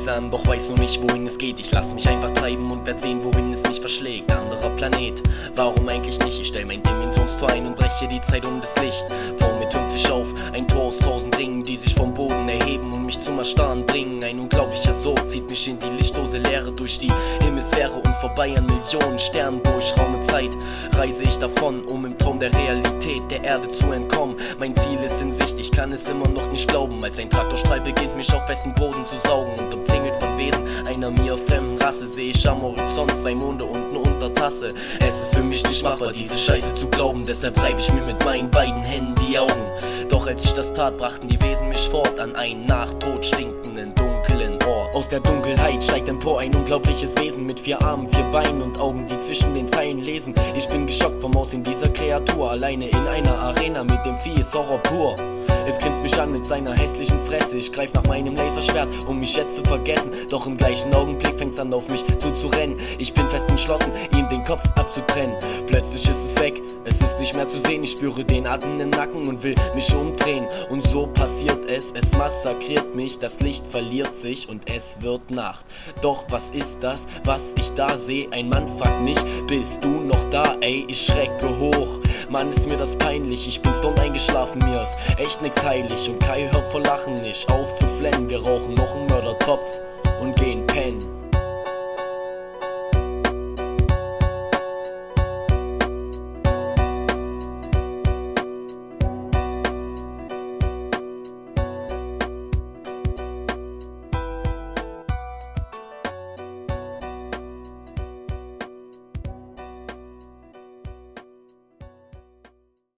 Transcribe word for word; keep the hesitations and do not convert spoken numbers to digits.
Plan, doch weiß noch nicht, wohin es geht. Ich lass mich einfach treiben und werd sehen, wohin es mich verschlägt. Anderer Planet, warum eigentlich nicht? Ich stell mein Dimensionstor ein und breche die Zeit um das Licht. Vor mir türmt sich auf ein Tor aus tausend Ringen, die sich vom Boden erheben und mich zum Erstarren bringen. Ein unglaublicher Sog zieht mich in die lichtlose Leere, durch die Himmelsphäre und vorbei an Millionen Sternen. Durch Raum und Zeit reise ich davon, um im Traum der Realität der Erde zu entkommen. Mein Ziel ist in Sicht, ich kann es immer noch nicht glauben, als ein Traktorstrahl beginnt mich auf festen Boden zu saugen. Und umzingelt von Wesen einer mir fremden Rasse sehe ich am Horizont zwei Monde und ne Untertasse. Es ist für mich nicht machbar, diese Scheiße zu glauben, deshalb reibe ich mir mit meinen beiden Händen die Augen. Doch als ich das tat, brachten die Wesen mich fort an einen nach Tod stinkenden dunklen Ort. Aus der Dunkelheit steigt empor ein unglaubliches Wesen mit vier Armen, vier Beinen und Augen, die zwischen den Zeilen lesen. Ich bin geschockt vom Aussehen dieser Kreatur, alleine in einer Arena mit dem Vieh ist Horror pur. Es grinst mich an mit seiner hässlichen Fresse. Ich greif nach meinem Laserschwert, um mich jetzt zu vergessen. Doch im gleichen Augenblick fängt's an auf mich zuzurennen. Ich bin fest entschlossen, ihm den Kopf abzutrennen. Plötzlich ist es weg, es ist nicht mehr zu sehen. Ich spüre den Atem im Nacken und will mich umdrehen. Und so passiert es, es massakriert mich. Das Licht verliert sich und es wird Nacht. Doch was ist das, was ich da sehe? Ein Mann fragt mich, bist du noch da? Ey, ich schrecke hoch. Mann, ist mir das peinlich, ich bin stoned eingeschlafen, mir ist echt nix heilig. Und Kai hört vor Lachen nicht auf zu flennen. Wir rauchen noch einen Mördertopf und gehen pennen.